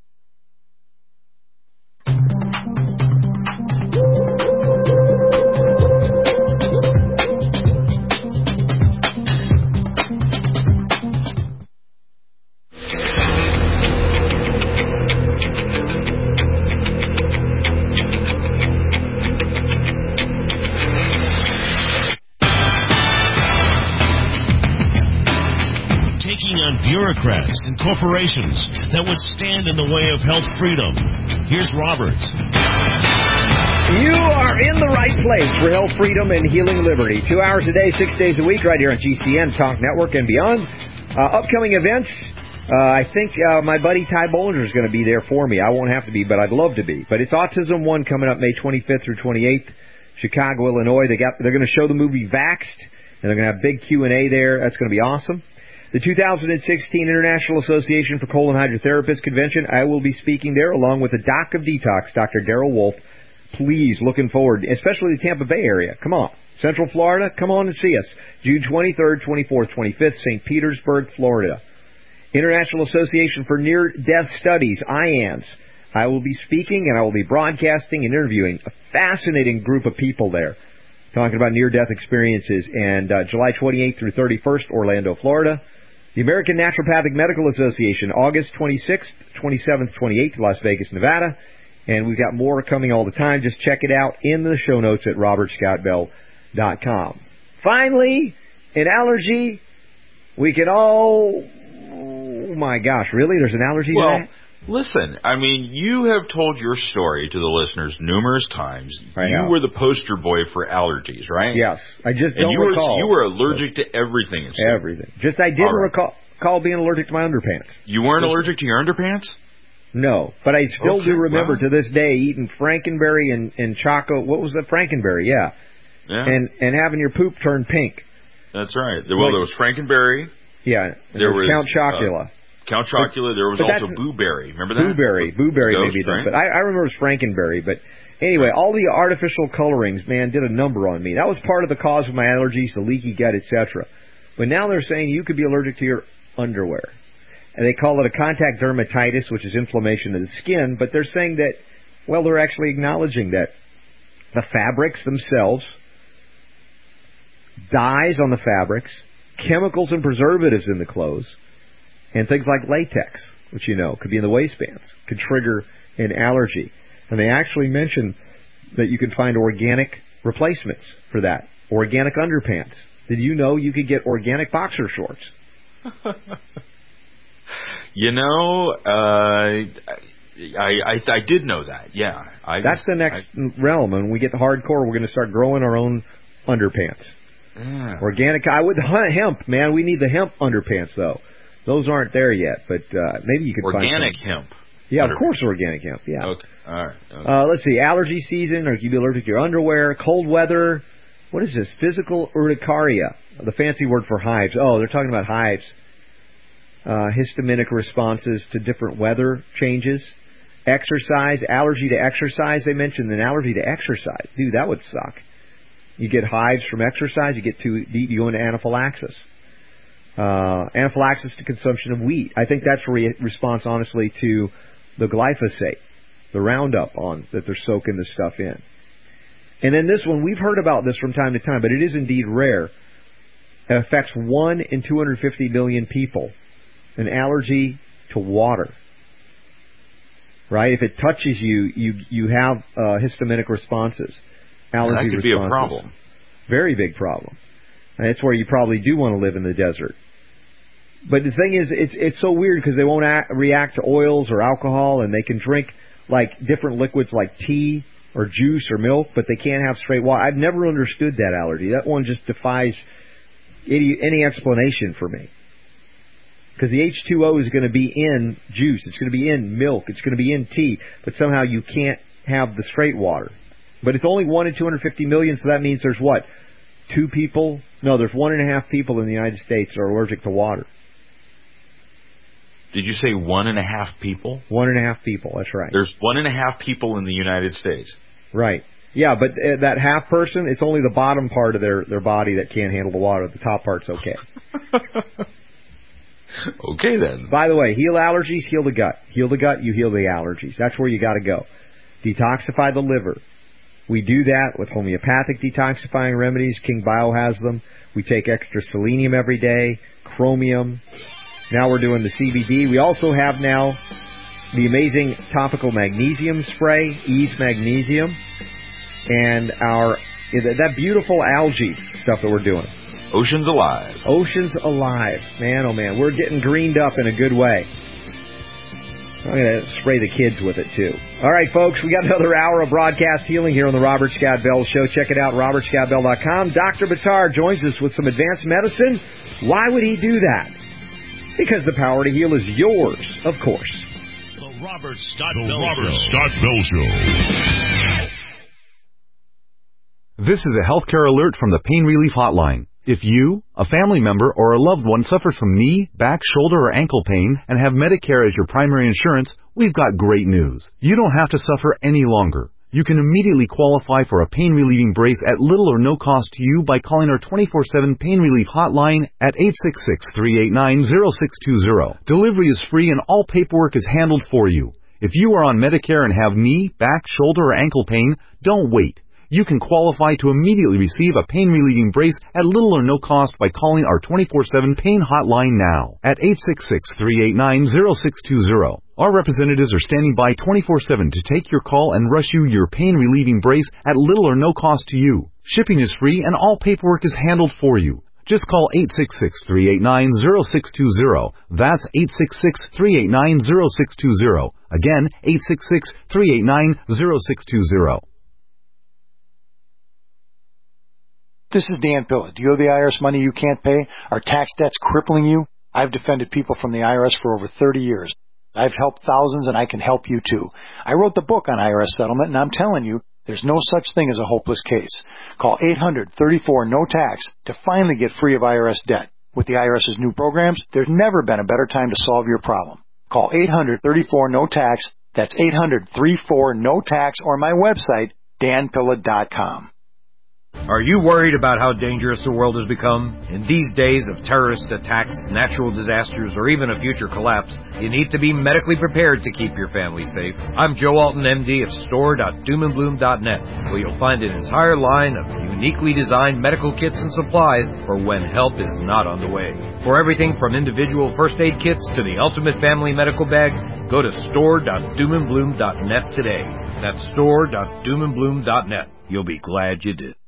Bureaucrats and corporations that would stand in the way of health freedom. Here's Robert. You are in the right place for health freedom and healing liberty. 2 hours a day, 6 days a week, right here on GCN, Talk Network, and beyond. Upcoming events, I think my buddy Ty Bollinger is going to be there for me. I won't have to be, but I'd love to be. But it's Autism One coming up May 25th through 28th, Chicago, Illinois. They're going to show the movie Vaxxed, and they're going to have big Q&A there. That's going to be awesome. The 2016 International Association for Colon Hydrotherapists Convention, I will be speaking there along with the Doc of Detox, Dr. Darrell Wolf. Please, looking forward, especially the Tampa Bay area. Come on. Central Florida, come on and see us. June 23rd, 24th, 25th, St. Petersburg, Florida. International Association for Near-Death Studies, IANS. I will be speaking and I will be broadcasting and interviewing a fascinating group of people there talking about near-death experiences. And July 28th through 31st, Orlando, Florida. The American Naturopathic Medical Association, August 26th, 27th, 28th, Las Vegas, Nevada. And we've got more coming all the time. Just check it out in the show notes at robertscottbell.com. Finally, an allergy. We can all... Oh, my gosh, really? There's an allergy to that? Listen, I mean, you have told your story to the listeners numerous times. You were the poster boy for allergies, right? Yes. I just don't recall. You were allergic to everything. Everything. Just I didn't recall being allergic to my underpants. You weren't allergic to your underpants? No, but I still do remember to this day eating Frankenberry and Choco. What was that? Frankenberry, yeah. And having your poop turn pink. That's right. Well, there was Frankenberry. Yeah. There was Count Chocula. Count Chocula. There was also Boo Berry. Remember that? Boo Berry maybe. Right? But I remember it was Frankenberry. But anyway, all the artificial colorings, man, did a number on me. That was part of the cause of my allergies, the leaky gut, etc. But now they're saying you could be allergic to your underwear. And they call it a contact dermatitis, which is inflammation of the skin. But they're saying that, well, they're actually acknowledging that the fabrics themselves, dyes on the fabrics, chemicals and preservatives in the clothes, and things like latex, which you know could be in the waistbands, could trigger an allergy. And they actually mention that you can find organic replacements for that, organic underpants. Did you know you could get organic boxer shorts? You know, I did know that. Yeah, that's the next realm. And when we get to hardcore, we're going to start growing our own underpants. Yeah. Organic. I would hunt hemp, man. We need the hemp underpants though. Those aren't there yet, but maybe you could organic find hemp. Yeah, of course, organic hemp. Yeah. Okay. All right. Okay. Let's see. Allergy season, or you be allergic to your underwear. Cold weather. What is this? Physical urticaria. The fancy word for hives. Oh, they're talking about hives. Histaminic responses to different weather changes. Exercise. Allergy to exercise. They mentioned an allergy to exercise. Dude, that would suck. You get hives from exercise. You get too deep. You go into anaphylaxis. Anaphylaxis to consumption of wheat. I think that's a response, honestly, to the glyphosate, the Roundup that they're soaking this stuff in. And then this one, we've heard about this from time to time, but it is indeed rare. It affects 1 in 250 million people. An allergy to water. Right? If it touches you have histaminic responses. Allergy that could responses. Be a problem. Very big problem. And that's where you probably do want to live in the desert. But the thing is, it's so weird because they won't react to oils or alcohol, and they can drink like different liquids like tea or juice or milk, but they can't have straight water. I've never understood that allergy. That one just defies any explanation for me. Because the H2O is going to be in juice, it's going to be in milk, it's going to be in tea, but somehow you can't have the straight water. But it's only 1 in 250 million, so that means there's what? 2 people? No, there's 1.5 people in the United States that are allergic to water. Did you say 1.5 people? 1.5 people, that's right. There's 1.5 people in the United States. Right. Yeah, but that half person, it's only the bottom part of their body that can't handle the water. The top part's okay. Okay, then. By the way, heal allergies, heal the gut. Heal the gut, you heal the allergies. That's where you got to go. Detoxify the liver. We do that with homeopathic detoxifying remedies. King Bio has them. We take extra selenium every day, chromium. Now we're doing the CBD. We also have now the amazing topical magnesium spray, Ease Magnesium, and that beautiful algae stuff that we're doing. Oceans Alive. Oceans Alive. Man, oh man, we're getting greened up in a good way. I'm going to spray the kids with it, too. All right, folks, we got another hour of broadcast healing here on the Robert Scott Bell Show. Check it out, robertscottbell.com. Dr. Buttar joins us with some advanced medicine. Why would he do that? Because the power to heal is yours, of course. The Robert Scott Bell Show. This is a healthcare alert from the Pain Relief Hotline. If you, a family member, or a loved one suffers from knee, back, shoulder, or ankle pain and have Medicare as your primary insurance, we've got great news. You don't have to suffer any longer. You can immediately qualify for a pain-relieving brace at little or no cost to you by calling our 24/7 Pain Relief Hotline at 866-389-0620. Delivery is free and all paperwork is handled for you. If you are on Medicare and have knee, back, shoulder, or ankle pain, don't wait. You can qualify to immediately receive a pain-relieving brace at little or no cost by calling our 24/7 Pain Hotline now at 866-389-0620. Our representatives are standing by 24/7 to take your call and rush you your pain-relieving brace at little or no cost to you. Shipping is free and all paperwork is handled for you. Just call 866-389-0620. That's 866-389-0620. Again, 866-389-0620. This is Dan Pilla. Do you have the IRS money you can't pay? Are tax debts crippling you? I've defended people from the IRS for over 30 years. I've helped thousands, and I can help you too. I wrote the book on IRS settlement, and I'm telling you, there's no such thing as a hopeless case. Call 800-34-NO-TAX to finally get free of IRS debt. With the IRS's new programs, there's never been a better time to solve your problem. Call 800-34-NO-TAX. That's 800-34-NO-TAX, or my website, danpilla.com. Are you worried about how dangerous the world has become? In these days of terrorist attacks, natural disasters, or even a future collapse, you need to be medically prepared to keep your family safe. I'm Joe Alton, MD of store.doomandbloom.net, where you'll find an entire line of uniquely designed medical kits and supplies for when help is not on the way. For everything from individual first aid kits to the ultimate family medical bag, go to store.doomandbloom.net today. That's store.doomandbloom.net. You'll be glad you did.